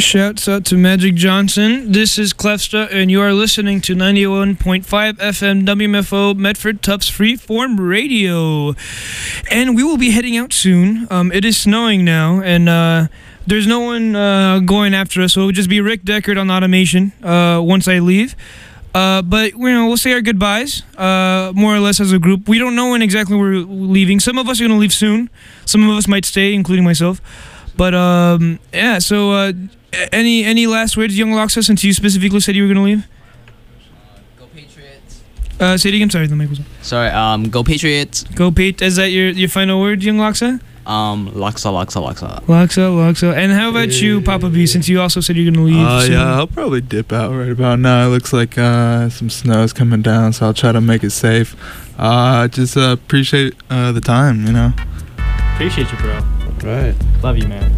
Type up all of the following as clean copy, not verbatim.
Shouts out to Magic Johnson. This is Clefsta, and you are listening to 91.5 FM WMFO Medford Tufts Freeform Radio. And we will be heading out soon. It is snowing now, and there's no one going after us, so it would just be Rick Deckard on automation once I leave. But we'll say our goodbyes, more or less as a group. We don't know when exactly we're leaving. Some of us are going to leave soon. Some of us might stay, including myself. But yeah, so any last words, Young Loxa, since you specifically said you were going to leave? Go Patriots. Say it again. Sorry, the mic was on. Sorry, go Patriots. Go Pate. Is that your final word, Young Loxa? Loxa. Loxa. And how about you, Papa B, since you also said you're going to leave soon? Yeah, I'll probably dip out right about now. It looks like some snow's coming down, so I'll try to make it safe. Just appreciate the time, you know. Appreciate you, bro. Right. Love you, man.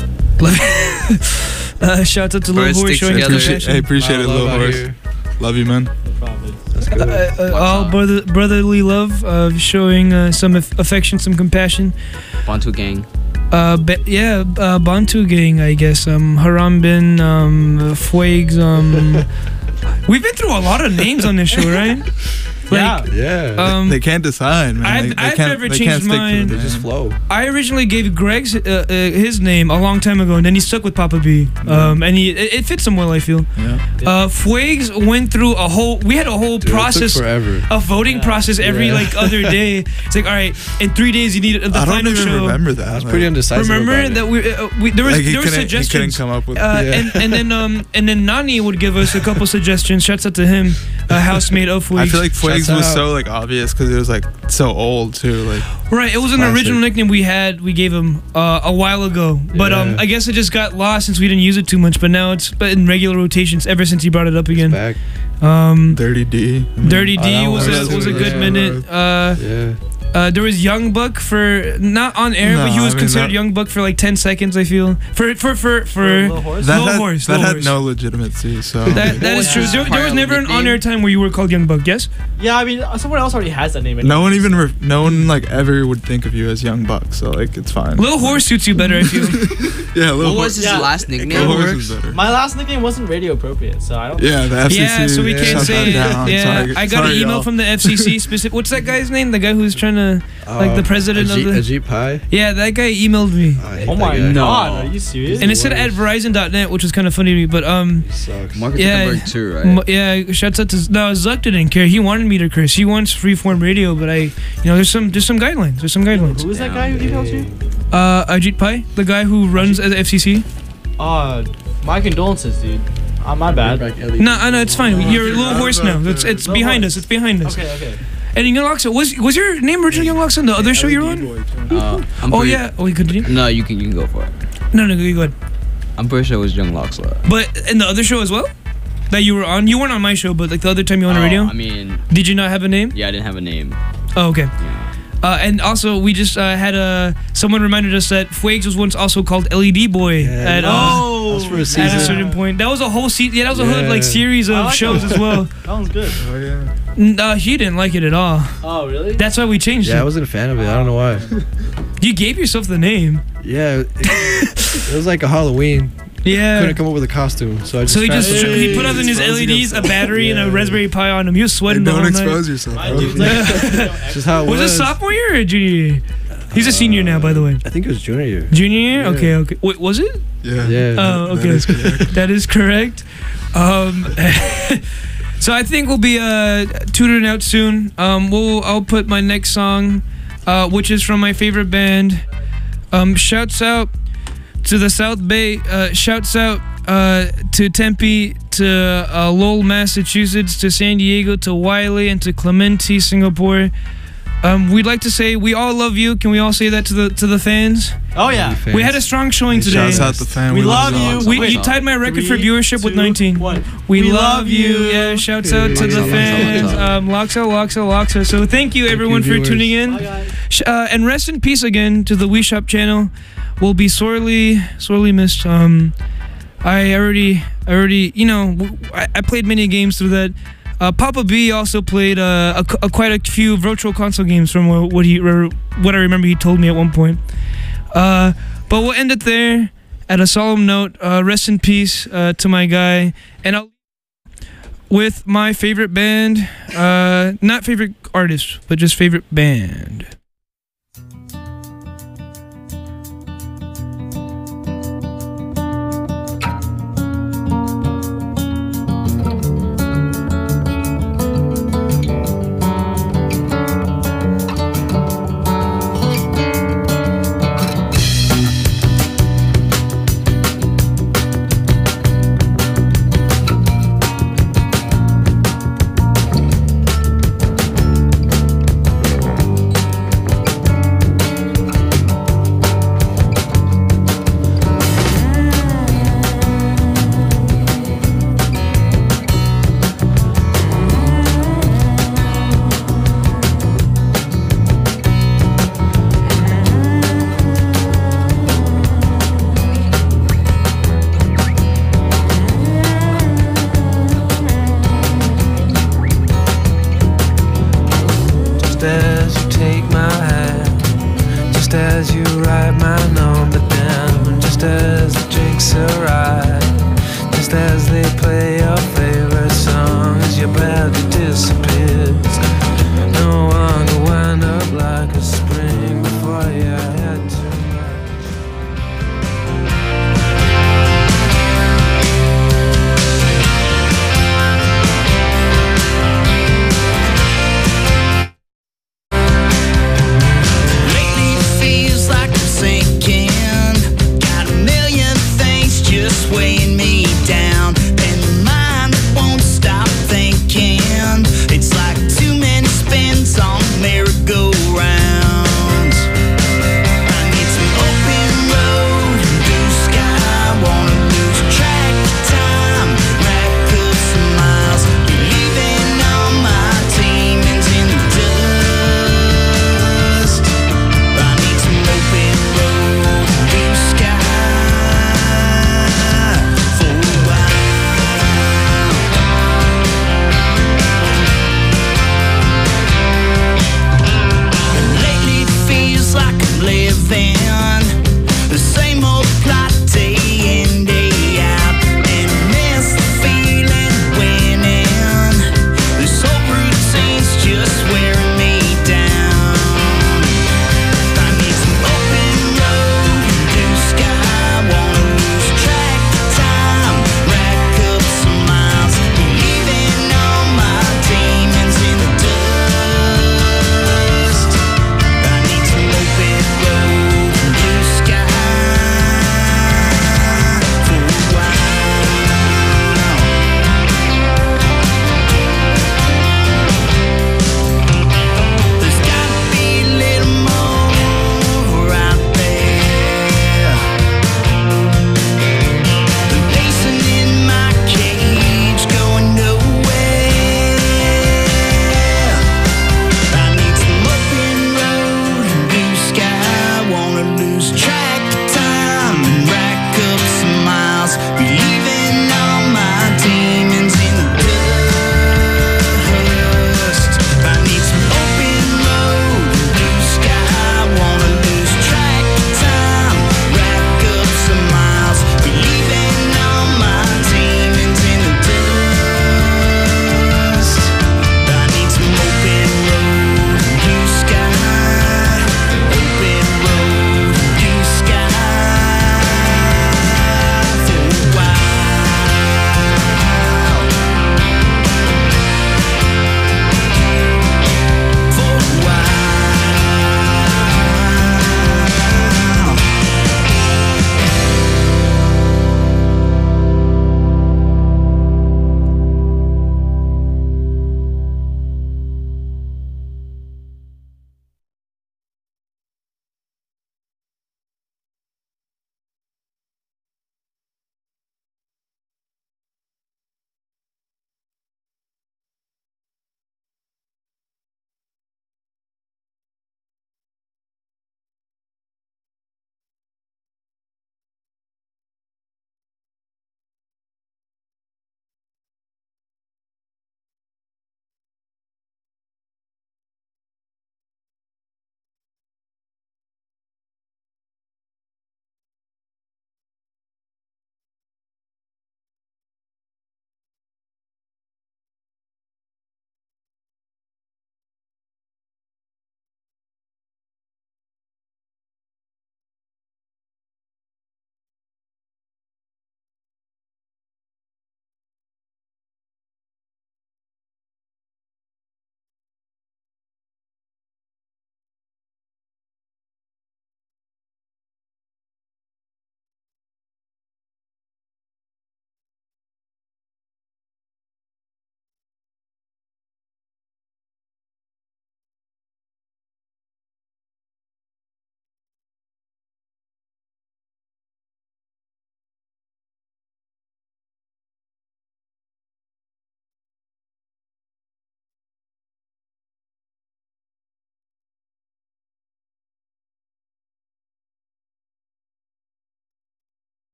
Shout out to Little Horse showing compassion. Appreciate it, Little Horse. Love you, man. No problem. That's good. All brotherly love, showing some affection, some compassion. Bantu gang. Bantu gang, I guess. Harambin, Fuegs. We've been through a lot of names on this show, right? Yeah. They can't decide, man. I've never changed mine. They just flow. I originally gave Greg's his name a long time ago, and then he stuck with Papa B. And it fits him well, I feel. Yeah. Fuegs went through we had a whole process, it took forever. a voting process every other day. It's like, all right, in 3 days you need the I final don't even show. remember that. I was pretty undecisive. Remember that there were suggestions. He couldn't come up with. And then Nani would give us a couple suggestions. Shouts out to him, a housemate of Fuegs. I feel like Fuegs Shouts was out. so obvious because it was so old too. Right, it was an Classic. original nickname we gave him a while ago, but I guess it just got lost since we didn't use it too much. But now it's in regular rotations ever since he brought it up again. Back. Dirty D. Dirty D that was one was a good yeah, minute. Yeah. There was Young Buck for not on air, but he was considered Young Buck for like 10 seconds. I feel for Little Horse? That had Horse. no legitimacy. So That is true. There was never an on-air time where you were called Young Buck. Yes. Yeah, I mean, someone else already has that name. no one ever would think of you as Young Buck. So it's fine. Little Horse suits you better. I feel. Yeah, Little What Horse. was his Yeah. last Little nickname? Horse is better. My last nickname wasn't radio appropriate, so I don't. Yeah, the FCC. Yeah, so we can't shut say. that down. Yeah, Sorry. I got an Sorry, email y'all. from the FCC. Specific. What's that guy's name? The guy who's trying to the president of the. Ajit Pai. Yeah, that guy emailed me. I hate Oh that my guy. god, are you serious? And it said at Verizon.net, which was kind of funny to me. But He sucks. Mark Yeah. Zuckerberg too, right? yeah, shouts out to Zuck didn't care. He wanted me to curse. He wants freeform radio, but there's some guidelines. There's some guidelines. Who is that guy who emailed you? Ajit Pai, the guy who runs at the FCC. My condolences, dude. My bad. No, it's fine. You're a little horse now. It's Little behind horse. us. It's behind us. Okay. And Young Loxa, was your name originally Young Loxa on the other show you were on? I'm Oh pretty- yeah. Oh, you continue? No, you can go for it. No, you go ahead. I'm pretty sure it was Young Loxa. But in the other show as well, that you were on, you weren't on my show, but like the other time you were on the radio, I mean, did you not have a name? yeah, I didn't have a name. Oh, okay. Yeah. And also, we just had someone reminded us that Fuegs was once also called LED Boy at That's for a at a season. certain point. That was a whole season. Yeah, that was a whole Yeah. like series I of like shows that. as well. That one's good. Oh yeah. He didn't like it at all. Oh, really? That's why we changed Yeah, I it. wasn't a fan of it. I don't know why. You gave yourself the name. Yeah, it was like a Halloween. Yeah. Couldn't come up with a costume, so I just. So he just found- he put up in his Exposing LEDs a himself. battery and a Yeah. Raspberry Pi on him. He was sweating the Don't whole night. expose yourself. My bro. dude's like, It's just how it Was was. it sophomore year or junior year? He's a senior now, by the way. I think it was junior year. Junior year? Yeah. Okay. Wait, was it? Yeah. Yeah. Oh, That okay. is correct. That is correct. So I think we'll be tutoring out soon. I'll put my next song, which is from my favorite band. Shouts out to the South Bay. Shouts out to Tempe, to Lowell, Massachusetts, to San Diego, to Wiley, and to Clementi, Singapore. We'd like to say we all love you. Can we all say that to the fans? oh yeah. We had a strong showing today. Shouts out the fan. We love you. You tied my record for 3, viewership with 2, 19. 1. We love you. Yeah, shouts out to the Loxa, fans. Loxa. Loxa. So thank you everyone for viewers. tuning in. Bye, guys. And rest in peace again to the Wii Shop channel. We'll be sorely missed. I already, I played many games through that. Papa B also played quite a few virtual console games from what I remember he told me at one point. But we'll end it there. at a solemn note, rest in peace to my guy. And I'll with my favorite band, not favorite artist, but just favorite band.